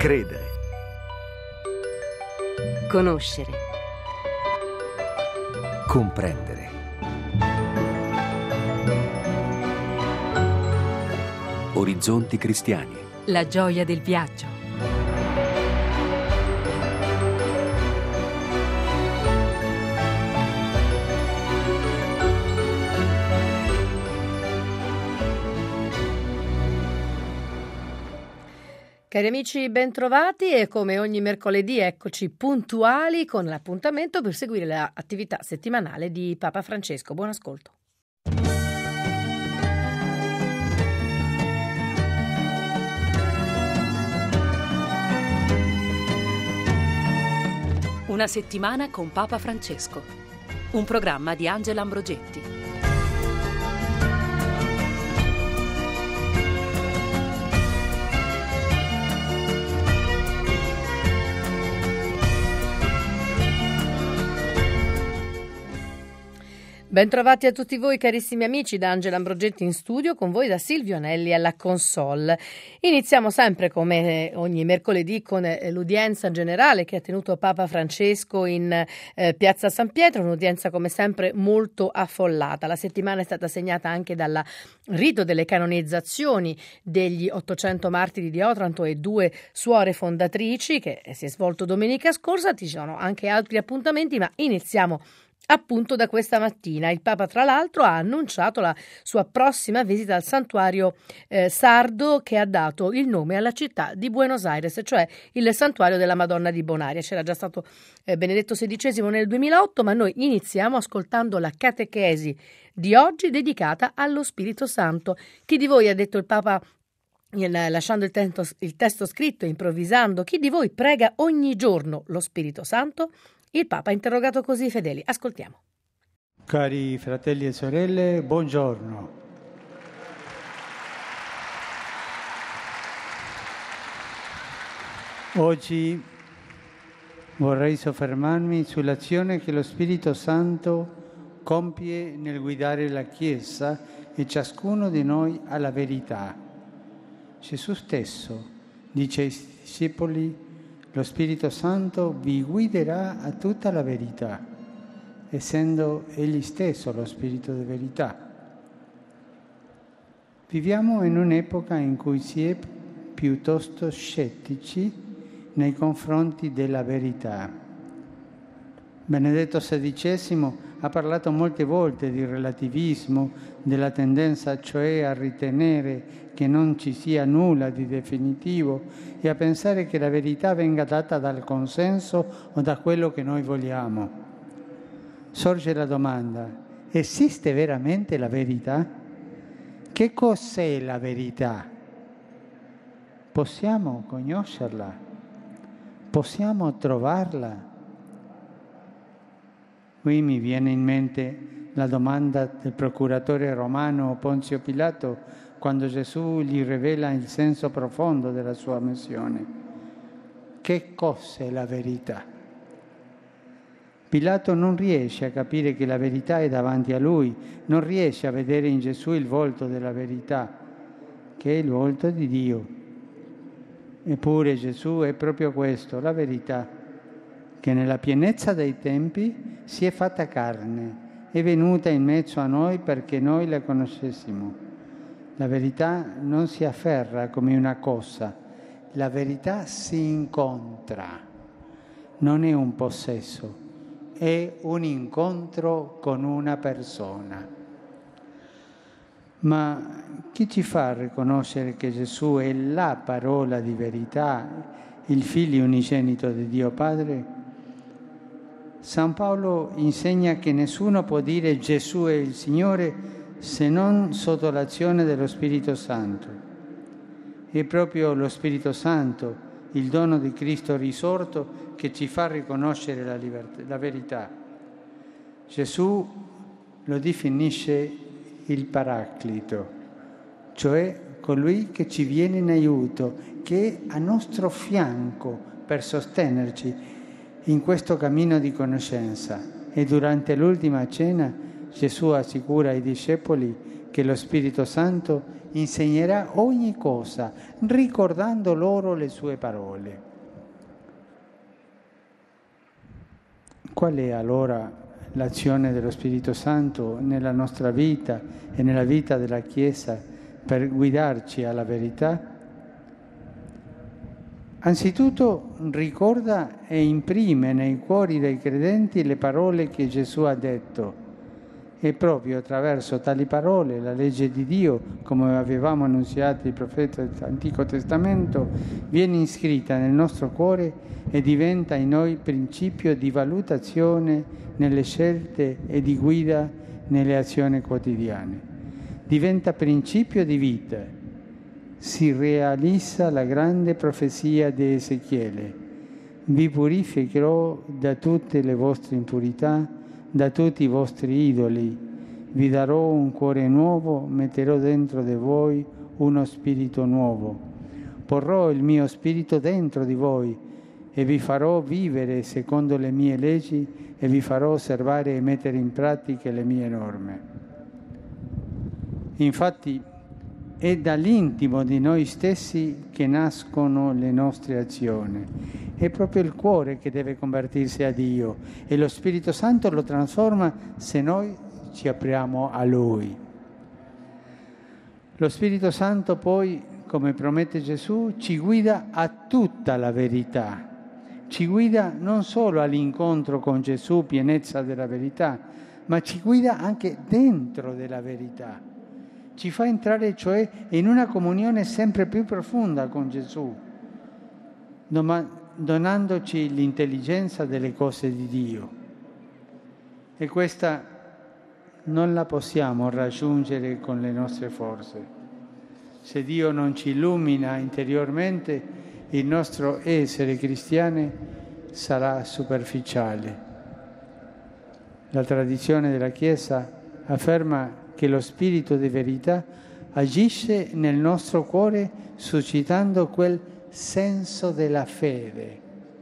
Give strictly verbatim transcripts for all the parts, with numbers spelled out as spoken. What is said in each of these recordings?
Credere. Conoscere. Comprendere. Orizzonti cristiani. La gioia del viaggio. Cari amici, bentrovati e come ogni mercoledì eccoci puntuali con l'appuntamento per seguire l'attività settimanale di Papa Francesco. Buon ascolto. Una settimana con Papa Francesco. Un programma di Angela Ambrogetti. Bentrovati a tutti voi carissimi amici, da Angela Ambrogetti in studio, con voi da Silvio Anelli alla console. Iniziamo sempre come ogni mercoledì con l'udienza generale che ha tenuto Papa Francesco in eh, Piazza San Pietro, un'udienza come sempre molto affollata. La settimana è stata segnata anche dal rito delle canonizzazioni degli ottocento martiri di Otranto e due suore fondatrici che si è svolto domenica scorsa. Ci sono anche altri appuntamenti, ma iniziamo appunto da questa mattina. Il Papa tra l'altro ha annunciato la sua prossima visita al santuario eh, sardo che ha dato il nome alla città di Buenos Aires, cioè il santuario della Madonna di Bonaria. C'era già stato eh, Benedetto sedicesimo nel duemilaotto, ma noi iniziamo ascoltando la catechesi di oggi dedicata allo Spirito Santo. Chi di voi, ha detto il Papa lasciando il testo, il testo scritto, improvvisando, chi di voi prega ogni giorno lo Spirito Santo? Il Papa ha interrogato così i fedeli. Ascoltiamo. Cari fratelli e sorelle, buongiorno. Oggi vorrei soffermarmi sull'azione che lo Spirito Santo compie nel guidare la Chiesa e ciascuno di noi alla verità. Gesù stesso dice ai discepoli: lo Spirito Santo vi guiderà a tutta la verità, essendo Egli stesso lo Spirito di verità. Viviamo in un'epoca in cui si è piuttosto scettici nei confronti della verità. Benedetto sedicesimo ha parlato molte volte di relativismo, della tendenza cioè a ritenere che non ci sia nulla di definitivo e a pensare che la verità venga data dal consenso o da quello che noi vogliamo. Sorge la domanda: esiste veramente la verità? Che cos'è la verità? Possiamo conoscerla? Possiamo trovarla? Qui mi viene in mente la domanda del procuratore romano Ponzio Pilato quando Gesù gli rivela il senso profondo della sua missione. Che cos'è la verità? Pilato non riesce a capire che la verità è davanti a lui, non riesce a vedere in Gesù il volto della verità, che è il volto di Dio. Eppure Gesù è proprio questo, la verità, che nella pienezza dei tempi si è fatta carne, è venuta in mezzo a noi perché noi la conoscessimo. La verità non si afferra come una cosa, la verità si incontra, non è un possesso, è un incontro con una persona. Ma chi ci fa riconoscere che Gesù è la parola di verità, il Figlio unigenito di Dio Padre? San Paolo insegna che nessuno può dire Gesù è il Signore se non sotto l'azione dello Spirito Santo. È proprio lo Spirito Santo, il dono di Cristo risorto, che ci fa riconoscere la, libertà, la verità. Gesù lo definisce il Paraclito, cioè colui che ci viene in aiuto, che è a nostro fianco per sostenerci in questo cammino di conoscenza. E durante l'ultima cena Gesù assicura ai discepoli che lo Spirito Santo insegnerà ogni cosa, ricordando loro le sue parole. Qual è allora l'azione dello Spirito Santo nella nostra vita e nella vita della Chiesa per guidarci alla verità? Anzitutto ricorda e imprime nei cuori dei credenti le parole che Gesù ha detto e proprio attraverso tali parole la legge di Dio, come avevamo annunziato i profeti dell'Antico Testamento, viene iscritta nel nostro cuore e diventa in noi principio di valutazione nelle scelte e di guida nelle azioni quotidiane. Diventa principio di vita. Si realizza la grande profezia di Ezechiele. Vi purificherò da tutte le vostre impurità, da tutti i vostri idoli. Vi darò un cuore nuovo, metterò dentro di voi uno spirito nuovo. Porrò il mio spirito dentro di voi e vi farò vivere secondo le mie leggi e vi farò osservare e mettere in pratica le mie norme. Infatti, è dall'intimo di noi stessi che nascono le nostre azioni. È proprio il cuore che deve convertirsi a Dio e lo Spirito Santo lo trasforma se noi ci apriamo a Lui. Lo Spirito Santo poi, come promette Gesù, ci guida a tutta la verità. Ci guida non solo all'incontro con Gesù, pienezza della verità, ma ci guida anche dentro della verità. Ci fa entrare cioè in una comunione sempre più profonda con Gesù, donandoci l'intelligenza delle cose di Dio. E questa non la possiamo raggiungere con le nostre forze. Se Dio non ci illumina interiormente, il nostro essere cristiani sarà superficiale. La tradizione della Chiesa afferma che lo Spirito di verità agisce nel nostro cuore suscitando quel senso della fede,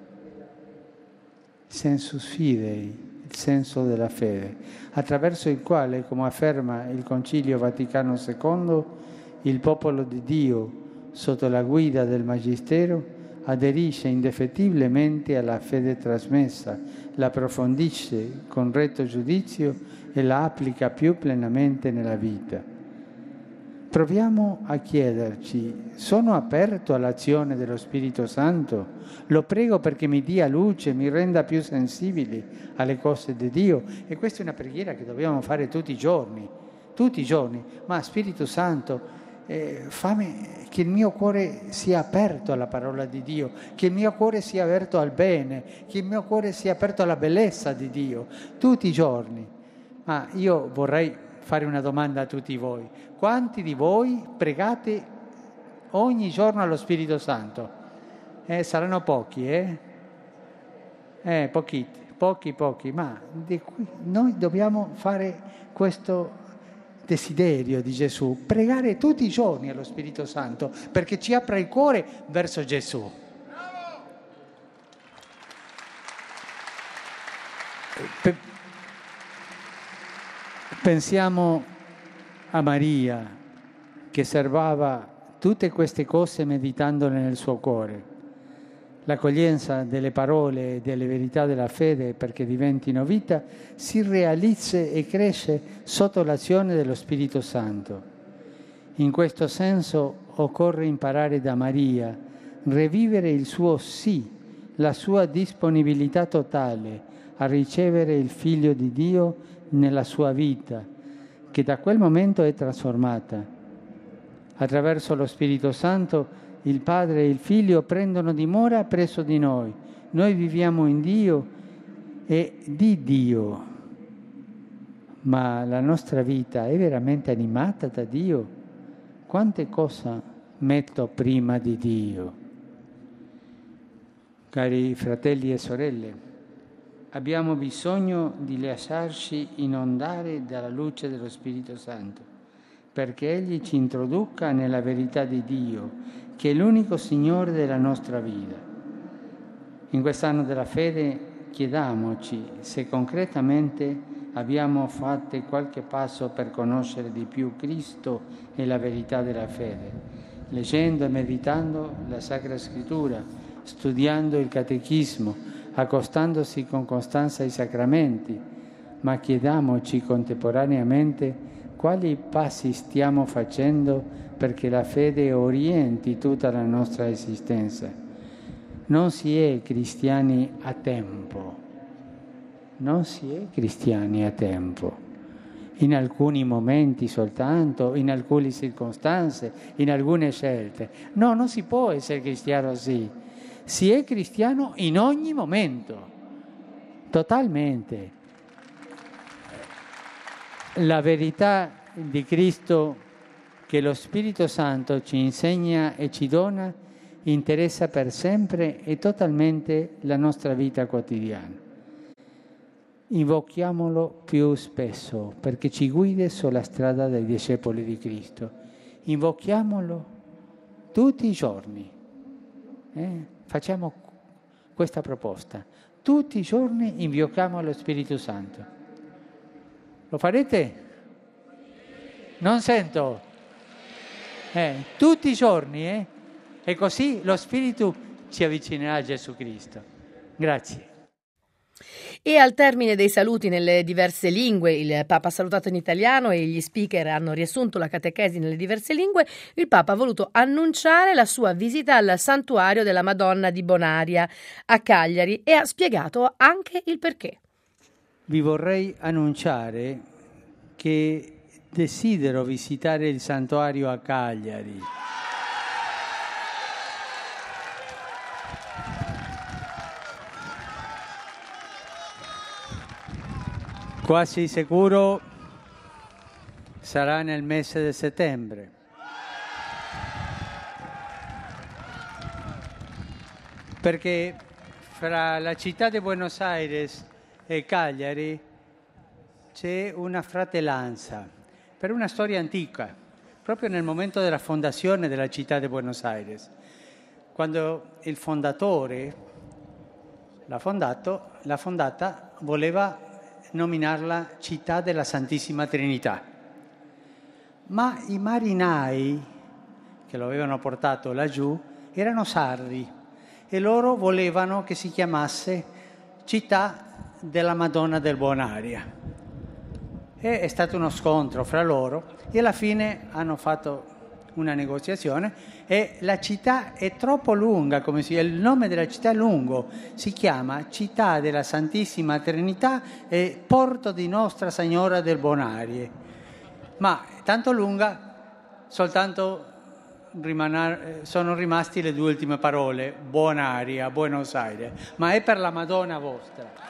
sensus fidei, il senso della fede, attraverso il quale, come afferma il Concilio Vaticano secondo, il popolo di Dio, sotto la guida del Magistero, aderisce indefettibilmente alla fede trasmessa, la approfondisce con retto giudizio e la applica più plenamente nella vita. Proviamo a chiederci: sono aperto all'azione dello Spirito Santo? Lo prego perché mi dia luce, mi renda più sensibili alle cose di Dio. E questa è una preghiera che dobbiamo fare tutti i giorni, tutti i giorni. Ma Spirito Santo, eh, fammi che il mio cuore sia aperto alla parola di Dio, che il mio cuore sia aperto al bene, che il mio cuore sia aperto alla bellezza di Dio, tutti i giorni. Ma io vorrei fare una domanda a tutti voi. Quanti di voi pregate ogni giorno allo Spirito Santo? Eh, saranno pochi, eh? Eh, pochi, pochi, pochi. Ma di qui noi dobbiamo fare questo desiderio di Gesù, pregare tutti i giorni allo Spirito Santo, perché ci apra il cuore verso Gesù. Pe- Pensiamo a Maria, che serbava tutte queste cose meditandole nel suo cuore. L'accoglienza delle parole e delle verità della fede perché diventino vita si realizza e cresce sotto l'azione dello Spirito Santo. In questo senso occorre imparare da Maria, rivivere il suo sì, la sua disponibilità totale a ricevere il Figlio di Dio nella sua vita, che da quel momento è trasformata. Attraverso lo Spirito Santo il Padre e il Figlio prendono dimora presso di noi. Noi viviamo in Dio e di Dio. Ma la nostra vita è veramente animata da Dio? Quante cose metto prima di Dio? Cari fratelli e sorelle, abbiamo bisogno di lasciarci inondare dalla luce dello Spirito Santo, perché Egli ci introduca nella verità di Dio, che è l'unico Signore della nostra vita. In quest'anno della fede chiediamoci se concretamente abbiamo fatto qualche passo per conoscere di più Cristo e la verità della fede, leggendo e meditando la Sacra Scrittura, studiando il Catechismo, accostandosi con costanza ai sacramenti, ma chiediamoci contemporaneamente quali passi stiamo facendo perché la fede orienti tutta la nostra esistenza. Non si è cristiani a tempo, non si è cristiani a tempo, in alcuni momenti soltanto, in alcune circostanze, in alcune scelte. No, non si può essere cristiano così. Si è cristiano in ogni momento, totalmente. La verità di Cristo che lo Spirito Santo ci insegna e ci dona interessa per sempre e totalmente la nostra vita quotidiana. Invochiamolo più spesso perché ci guidi sulla strada dei discepoli di Cristo. Invochiamolo tutti i giorni. Eh? Facciamo questa proposta. Tutti i giorni invochiamo lo Spirito Santo. Lo farete? Non sento. Eh, tutti i giorni, eh? E così lo Spirito ci avvicinerà a Gesù Cristo. Grazie. E al termine dei saluti nelle diverse lingue, il Papa ha salutato in italiano e gli speaker hanno riassunto la catechesi nelle diverse lingue, il Papa ha voluto annunciare la sua visita al santuario della Madonna di Bonaria a Cagliari e ha spiegato anche il perché. Vi vorrei annunciare che desidero visitare il santuario a Cagliari. Quasi sicuro sarà nel mese di settembre. Perché fra la città di Buenos Aires e Cagliari c'è una fratellanza, per una storia antica, proprio nel momento della fondazione della città di Buenos Aires, quando il fondatore l'ha fondato, l'ha fondata, voleva nominarla città della Santissima Trinità. Ma i marinai che lo avevano portato laggiù erano sardi e loro volevano che si chiamasse città della Madonna del Bonaria. E è stato uno scontro fra loro e alla fine hanno fatto una negoziazione e la città è troppo lunga, come si, il nome della città è lungo, si chiama Città della Santissima Trinità e Porto di Nostra Signora del Bonarie. Ma è tanto lunga, soltanto rimanar, sono rimasti le due ultime parole, Bonaria, Buenos Aires, ma è per la Madonna vostra.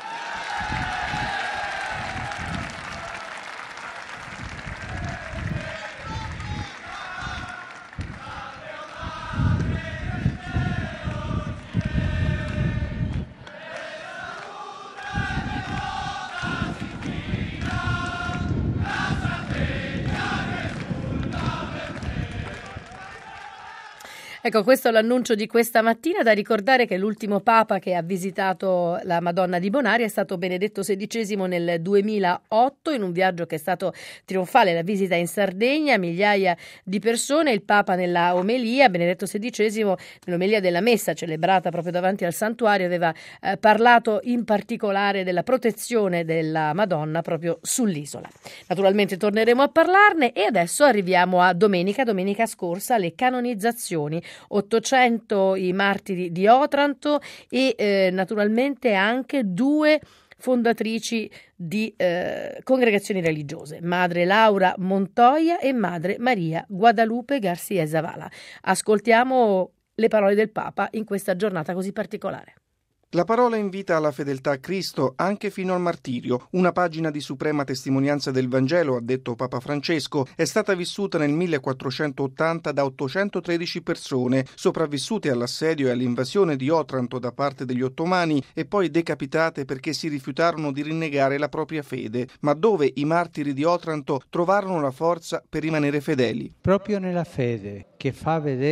Ecco, questo è l'annuncio di questa mattina. Da ricordare che l'ultimo Papa che ha visitato la Madonna di Bonaria è stato Benedetto sedicesimo nel duemilaotto, in un viaggio che è stato trionfale, la visita in Sardegna, migliaia di persone. Il Papa nella omelia, Benedetto sedicesimo, nell'omelia della messa celebrata proprio davanti al santuario, aveva eh, parlato in particolare della protezione della Madonna proprio sull'isola. Naturalmente torneremo a parlarne e adesso arriviamo a domenica, domenica scorsa, le canonizzazioni. ottocento i martiri di Otranto e eh, naturalmente anche due fondatrici di eh, congregazioni religiose, Madre Laura Montoya e Madre Maria Guadalupe García Zavala. Ascoltiamo le parole del Papa in questa giornata così particolare. La parola invita alla fedeltà a Cristo anche fino al martirio. Una pagina di suprema testimonianza del Vangelo, ha detto Papa Francesco, è stata vissuta nel millequattrocentottanta da ottocentotredici persone, sopravvissute all'assedio e all'invasione di Otranto da parte degli ottomani e poi decapitate perché si rifiutarono di rinnegare la propria fede, ma dove i martiri di Otranto trovarono la forza per rimanere fedeli. Proprio nella fede, che fa vedere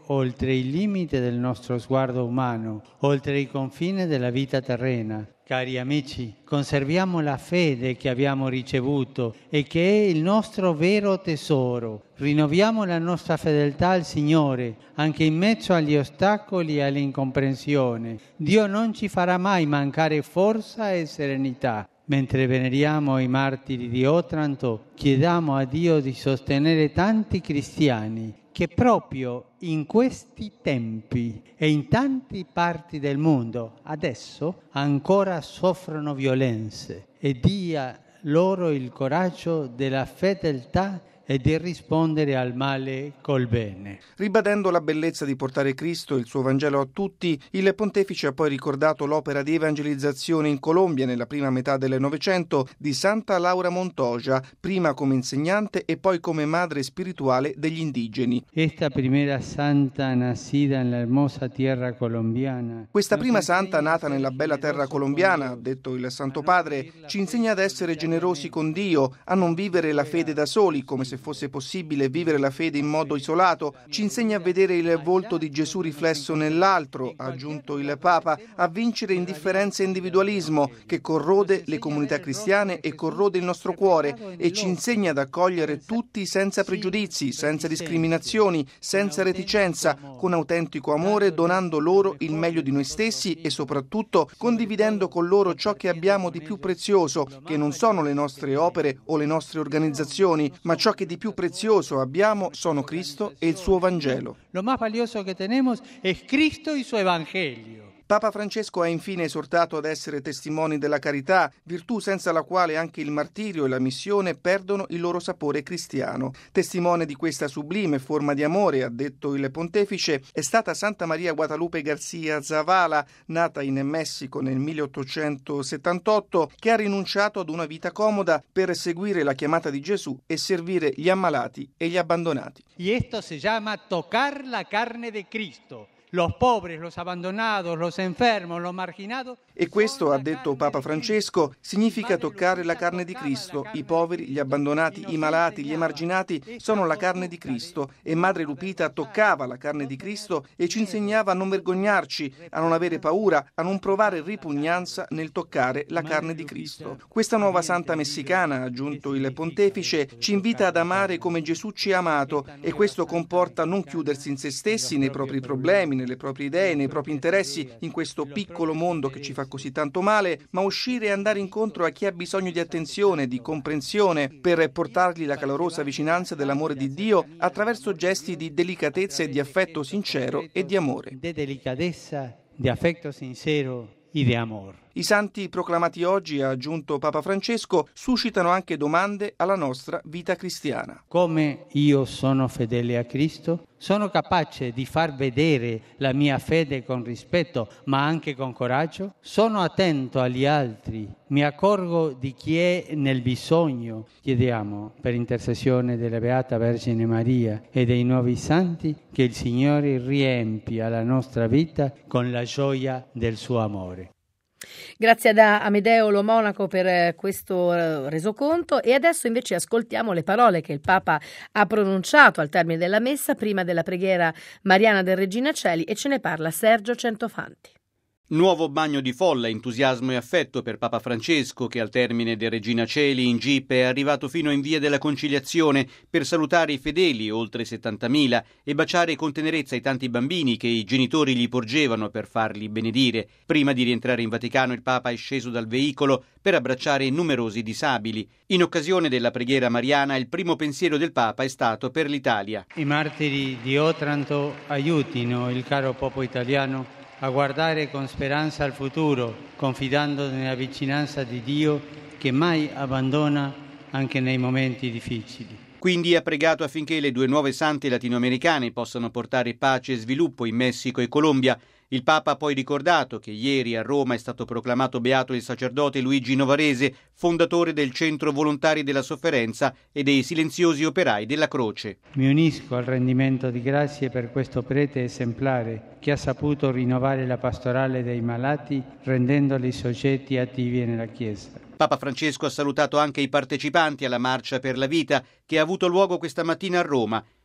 oltre i limiti del nostro sguardo umano, oltre i confini della vita terrena. Cari amici, conserviamo la fede che abbiamo ricevuto e che è il nostro vero tesoro. Rinnoviamo la nostra fedeltà al Signore, anche in mezzo agli ostacoli e all'incomprensione. Dio non ci farà mai mancare forza e serenità. Mentre veneriamo i martiri di Otranto, chiediamo a Dio di sostenere tanti cristiani che proprio in questi tempi e in tante parti del mondo adesso ancora soffrono violenze, e dia loro il coraggio della fedeltà e di rispondere al male col bene. Ribadendo la bellezza di portare Cristo e il suo Vangelo a tutti, il pontefice ha poi ricordato l'opera di evangelizzazione in Colombia nella prima metà del Novecento di Santa Laura Montoya, prima come insegnante e poi come madre spirituale degli indigeni. Esta primera santa nacida nella hermosa tierra colombiana. Questa prima santa nata nella bella terra colombiana, ha detto il Santo Padre, ci insegna ad essere generosi con Dio, a non vivere la fede da soli, come se fosse possibile vivere la fede in modo isolato, ci insegna a vedere il volto di Gesù riflesso nell'altro, ha aggiunto il Papa, a vincere indifferenza e individualismo che corrode le comunità cristiane e corrode il nostro cuore, e ci insegna ad accogliere tutti senza pregiudizi, senza discriminazioni, senza reticenza, con autentico amore, donando loro il meglio di noi stessi e soprattutto condividendo con loro ciò che abbiamo di più prezioso, che non sono le nostre opere o le nostre organizzazioni, ma ciò che di più prezioso abbiamo sono Cristo e il suo Vangelo. Lo más valioso que tenemos es Cristo y su Evangelio. Papa Francesco ha infine esortato ad essere testimoni della carità, virtù senza la quale anche il martirio e la missione perdono il loro sapore cristiano. Testimone di questa sublime forma di amore, ha detto il pontefice, è stata Santa Maria Guadalupe García Zavala, nata in Messico nel milleottocentosettantotto, che ha rinunciato ad una vita comoda per seguire la chiamata di Gesù e servire gli ammalati e gli abbandonati. Y esto se llama tocar la carne de Cristo. Los pobres, los abandonados, los enfermos, los marginados. E questo, ha detto Papa Francesco, significa toccare la carne di Cristo. I poveri, gli abbandonati, i malati, gli emarginati sono la carne di Cristo, e Madre Lupita toccava la carne di Cristo e ci insegnava a non vergognarci, a non avere paura, a non provare ripugnanza nel toccare la carne di Cristo. Questa nuova santa messicana, ha aggiunto il pontefice, ci invita ad amare come Gesù ci ha amato, e questo comporta non chiudersi in se stessi, nei propri problemi, nelle proprie idee, nei propri interessi, in questo piccolo mondo che ci fa così tanto male, ma uscire e andare incontro a chi ha bisogno di attenzione, di comprensione, per portargli la calorosa vicinanza dell'amore di Dio attraverso gesti di delicatezza e di affetto sincero e di amore. De delicadezza, di affetto sincero e di amore. I santi proclamati oggi, ha aggiunto Papa Francesco, suscitano anche domande alla nostra vita cristiana. Come io sono fedele a Cristo? Sono capace di far vedere la mia fede con rispetto, ma anche con coraggio? Sono attento agli altri? Mi accorgo di chi è nel bisogno? Chiediamo, per intercessione della Beata Vergine Maria e dei nuovi santi, che il Signore riempia la nostra vita con la gioia del suo amore. Grazie ad Amedeo Lo Monaco per questo resoconto, e adesso invece ascoltiamo le parole che il Papa ha pronunciato al termine della messa prima della preghiera mariana del Regina Coeli, e ce ne parla Sergio Centofanti. Nuovo bagno di folla, entusiasmo e affetto per Papa Francesco, che al termine del Regina Coeli in jeep è arrivato fino in via della Conciliazione per salutare i fedeli, oltre settantamila, e baciare con tenerezza i tanti bambini che i genitori gli porgevano per farli benedire. Prima di rientrare in Vaticano il Papa è sceso dal veicolo per abbracciare numerosi disabili. In occasione della preghiera mariana il primo pensiero del Papa è stato per l'Italia. I martiri di Otranto aiutino il caro popolo italiano a guardare con speranza al futuro, confidando nella vicinanza di Dio che mai abbandona anche nei momenti difficili. Quindi ha pregato affinché le due nuove sante latinoamericane possano portare pace e sviluppo in Messico e Colombia. Il Papa ha poi ricordato che ieri a Roma è stato proclamato beato il sacerdote Luigi Novarese, fondatore del Centro Volontari della Sofferenza e dei Silenziosi Operai della Croce. Mi unisco al rendimento di grazie per questo prete esemplare che ha saputo rinnovare la pastorale dei malati rendendoli soggetti attivi nella Chiesa. Papa Francesco ha salutato anche i partecipanti alla Marcia per la Vita che ha avuto luogo questa mattina a Roma.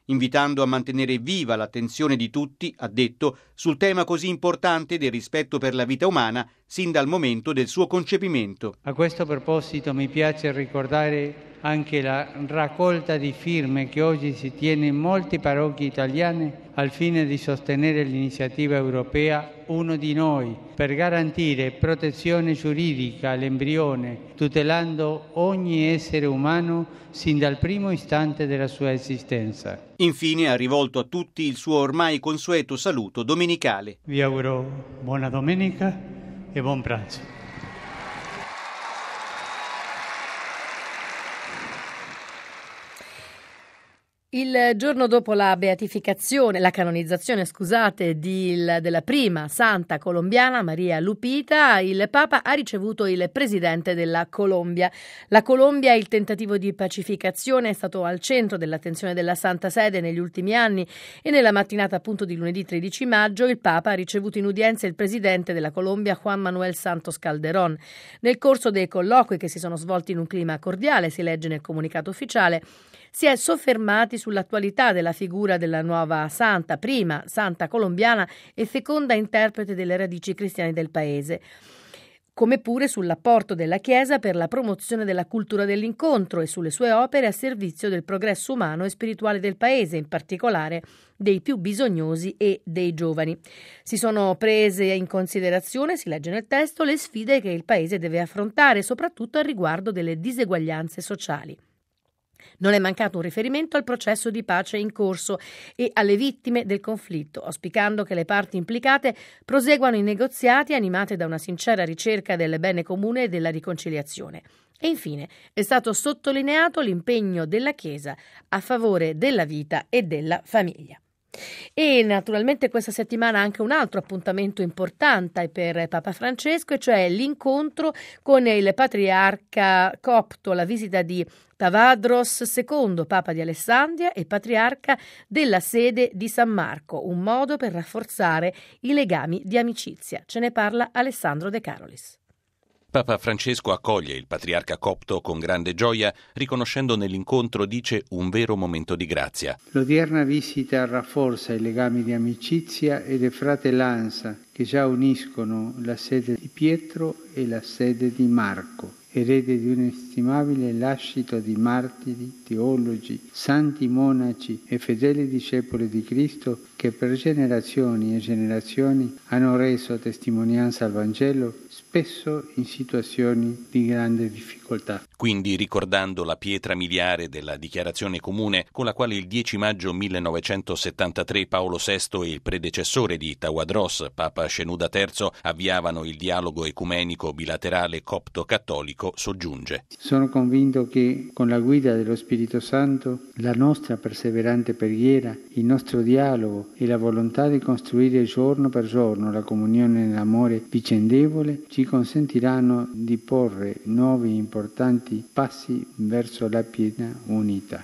invitando a mantenere viva l'attenzione di tutti, ha detto, sul tema così importante del rispetto per la vita umana sin dal momento del suo concepimento. A questo proposito mi piace ricordare anche la raccolta di firme che oggi si tiene in molte parrocchie italiane al fine di sostenere l'iniziativa europea Uno di Noi per garantire protezione giuridica all'embrione, tutelando ogni essere umano sin dal primo istante della sua esistenza. Infine ha rivolto a tutti il suo ormai consueto saluto domenicale. Vi auguro buona domenica e buon pranzo. Il giorno dopo la beatificazione, la canonizzazione, scusate, di, della prima santa colombiana, Maria Lupita, il Papa ha ricevuto il presidente della Colombia. La Colombia, il tentativo di pacificazione, è stato al centro dell'attenzione della Santa Sede negli ultimi anni e nella mattinata appunto di lunedì tredici maggio il Papa ha ricevuto in udienza il presidente della Colombia, Juan Manuel Santos Calderón. Nel corso dei colloqui, che si sono svolti in un clima cordiale, si legge nel comunicato ufficiale, si è soffermati sull'attualità della figura della nuova santa, prima santa colombiana e feconda interprete delle radici cristiane del paese, come pure sull'apporto della Chiesa per la promozione della cultura dell'incontro e sulle sue opere a servizio del progresso umano e spirituale del paese, in particolare dei più bisognosi e dei giovani. Si sono prese in considerazione, si legge nel testo, le sfide che il paese deve affrontare, soprattutto a riguardo delle diseguaglianze sociali. Non è mancato un riferimento al processo di pace in corso e alle vittime del conflitto, auspicando che le parti implicate proseguano i negoziati animate da una sincera ricerca del bene comune e della riconciliazione. E infine è stato sottolineato l'impegno della Chiesa a favore della vita e della famiglia. E naturalmente questa settimana anche un altro appuntamento importante per Papa Francesco, e cioè l'incontro con il patriarca copto, la visita di Tavadros secondo, Papa di Alessandria e patriarca della sede di San Marco, un modo per rafforzare i legami di amicizia. Ce ne parla Alessandro De Carolis. Papa Francesco accoglie il patriarca copto con grande gioia, riconoscendo nell'incontro, dice, un vero momento di grazia. L'odierna visita rafforza i legami di amicizia e di fratellanza che già uniscono la sede di Pietro e la sede di Marco, erede di un inestimabile lascito di martiri, teologi, santi monaci e fedeli discepoli di Cristo che per generazioni e generazioni hanno reso testimonianza al Vangelo, spesso in situazioni di grande difficoltà. Quindi, ricordando la pietra miliare della dichiarazione comune con la quale il dieci maggio millenovecentosettantatré Paolo sesto e il predecessore di Tawadros, Papa Shenouda terzo, avviavano il dialogo ecumenico bilaterale copto-cattolico, soggiunge: Sono convinto che con la guida dello Spirito Santo la nostra perseverante preghiera, il nostro dialogo e la volontà di costruire giorno per giorno la comunione nell'amore vicendevole ci consentiranno di porre nuovi importanti passi verso la piena unità.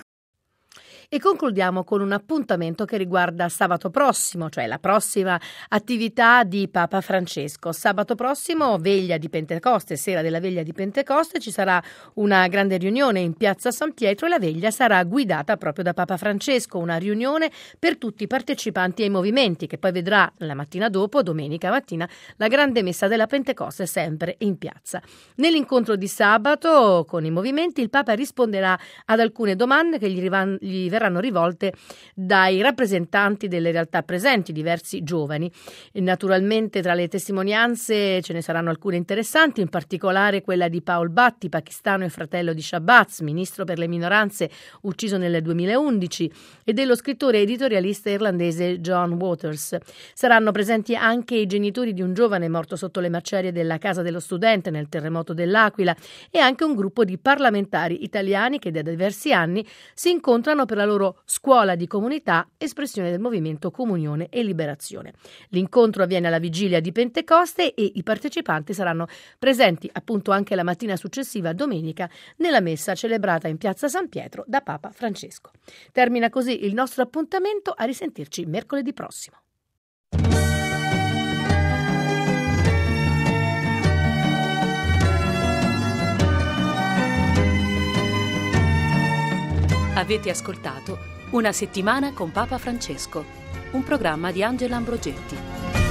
E concludiamo con un appuntamento che riguarda sabato prossimo, cioè la prossima attività di Papa Francesco. Sabato prossimo, veglia di Pentecoste, sera della veglia di Pentecoste, ci sarà una grande riunione in piazza San Pietro e la veglia sarà guidata proprio da Papa Francesco, una riunione per tutti i partecipanti ai movimenti, che poi vedrà la mattina dopo, domenica mattina, la grande messa della Pentecoste sempre in piazza. Nell'incontro di sabato con i movimenti il Papa risponderà ad alcune domande che gli, rivan- gli verranno rivolte dai rappresentanti delle realtà presenti, diversi giovani. E naturalmente tra le testimonianze ce ne saranno alcune interessanti, in particolare quella di Paul Bhatti, pakistano e fratello di Shabazz, ministro per le minoranze ucciso nel duemilaundici, e dello scrittore editorialista irlandese John Waters. Saranno presenti anche i genitori di un giovane morto sotto le macerie della Casa dello Studente nel terremoto dell'Aquila e anche un gruppo di parlamentari italiani che da diversi anni si incontrano per la loro scuola di comunità, espressione del movimento Comunione e Liberazione. L'incontro avviene alla vigilia di Pentecoste e i partecipanti saranno presenti appunto anche la mattina successiva, domenica, nella messa celebrata in piazza San Pietro da Papa Francesco. Termina così il nostro appuntamento, a risentirci mercoledì prossimo. Avete ascoltato Una settimana con Papa Francesco, un programma di Angela Ambrogetti.